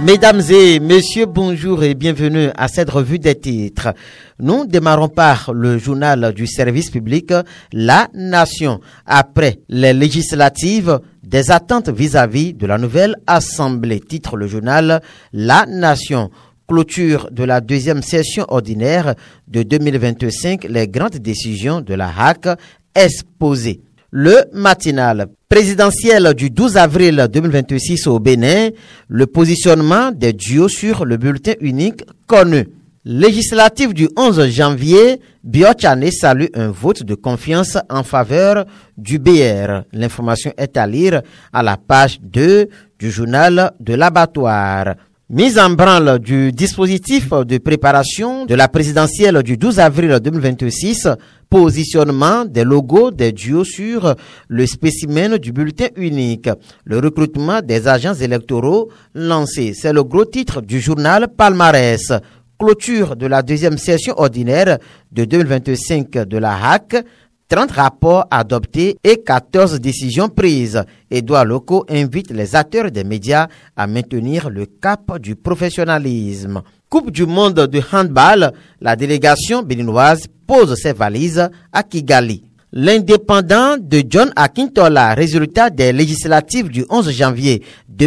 Mesdames et messieurs, bonjour et bienvenue à cette revue des titres. Nous démarrons par le journal du service public La Nation. Après les législatives, des attentes vis-à-vis de la nouvelle Assemblée, titre le journal La Nation. Clôture de la deuxième session ordinaire de 2025, les grandes décisions de la HAC exposées. Le matinal présidentiel du 12 avril 2026 au Bénin, le positionnement des duos sur le bulletin unique connu. Législatif du 11 janvier, Biotchane salue un vote de confiance en faveur du BR. L'information est à lire à la page 2 du journal de l'abattoir. Mise en branle du dispositif de préparation de la présidentielle du 12 avril 2026, positionnement des logos des duos sur le spécimen du bulletin unique, le recrutement des agents électoraux lancé. C'est le gros titre du journal Palmarès. Clôture de la deuxième session ordinaire de 2025 de la HAC, 30 rapports adoptés et 14 décisions prises. Édouard Locaux invite les acteurs des médias à maintenir le cap du professionnalisme. Coupe du monde de handball, la délégation béninoise pose ses valises à Kigali. L'indépendant de John Akintola, résultat des législatives du 11 janvier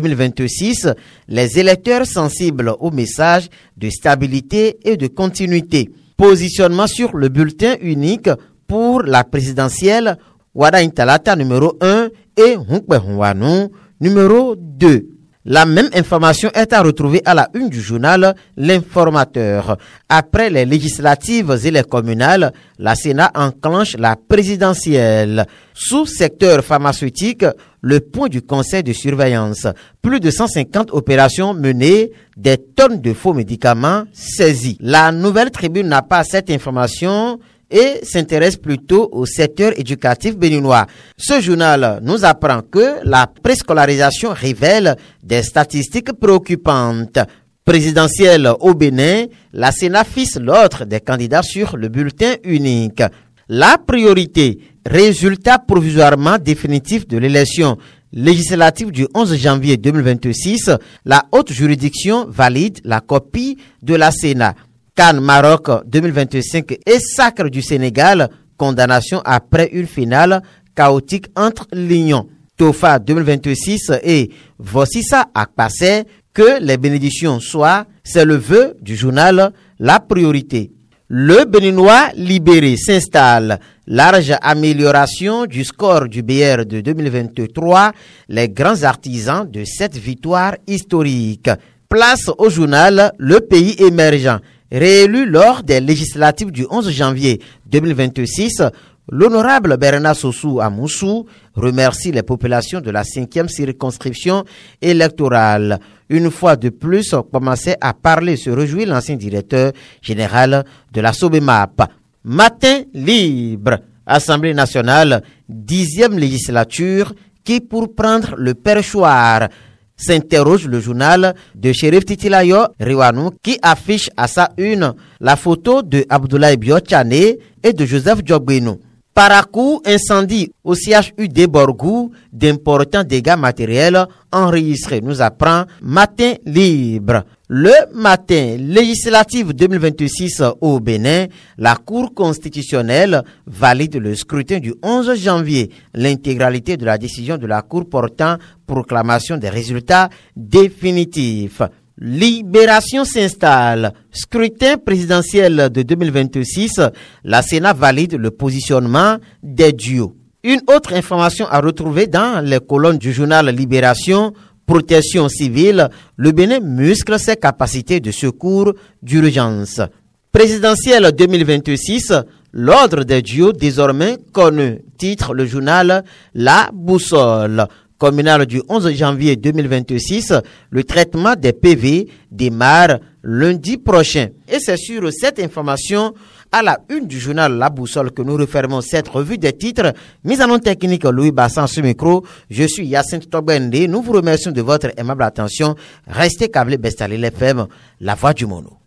2026, les électeurs sensibles au message de stabilité et de continuité. Positionnement sur le bulletin unique pour la présidentielle, Wada Intalata numéro 1 et Hunkwe Huanu numéro 2. La même information est à retrouver à la une du journal L'Informateur. Après les législatives et les communales, la Sénat enclenche la présidentielle. Sous-secteur pharmaceutique, le point du conseil de surveillance. Plus de 150 opérations menées, des tonnes de faux médicaments saisis. La Nouvelle Tribune n'a pas cette information et s'intéresse plutôt au secteur éducatif béninois. Ce journal nous apprend que la préscolarisation révèle des statistiques préoccupantes. Présidentielle au Bénin, la Sénat fixe l'ordre des candidats sur le bulletin unique. La priorité, résultat provisoirement définitif de l'élection législative du 11 janvier 2026, la haute juridiction valide la copie de la Sénat. CAN Maroc 2025 et Sacre du Sénégal, condamnation après une finale chaotique entre l'Union. Tofa 2026 et Vossissa Akpassé, que les bénédictions soient, c'est le vœu du journal La Priorité. Le Béninois libéré s'installe. Large amélioration du score du BR de 2023, les grands artisans de cette victoire historique. Place au journal Le Pays émergent. Réélu lors des législatives du 11 janvier 2026, l'honorable Bernard Sossou Amoussou remercie les populations de la 5e circonscription électorale. Une fois de plus, on commençait à parler, se réjouit l'ancien directeur général de la Sobemap. Matin libre, Assemblée nationale, 10e législature, qui pour prendre le perchoir, s'interroge le journal de Chérif Titilayo Riwanou qui affiche à sa une la photo de Abdoulaye Biotchane et de Joseph Djoboueno. Par à coup, incendie au CHU Borgou, d'importants dégâts matériels enregistrés, nous apprend Matin libre. Le matin, législative 2026 au Bénin, la Cour constitutionnelle valide le scrutin du 11 janvier. L'intégralité de la décision de la Cour portant proclamation des résultats définitifs. Libération s'installe. Scrutin présidentiel de 2026, la Sénat valide le positionnement des duos. Une autre information à retrouver dans les colonnes du journal Libération, protection civile, le Bénin muscle ses capacités de secours d'urgence. Présidentielle 2026, l'ordre des duos désormais connu, titre le journal La Boussole. Communal du 11 janvier 2026, le traitement des PV démarre lundi prochain. Et c'est sur cette information à la une du journal La Boussole que nous refermons cette revue des titres. Mise en onde technique Louis Bassan sur micro. Je suis Yacinthe Togbende. Nous vous remercions de votre aimable attention. Restez câblés Bestalil FM, la voix du mono.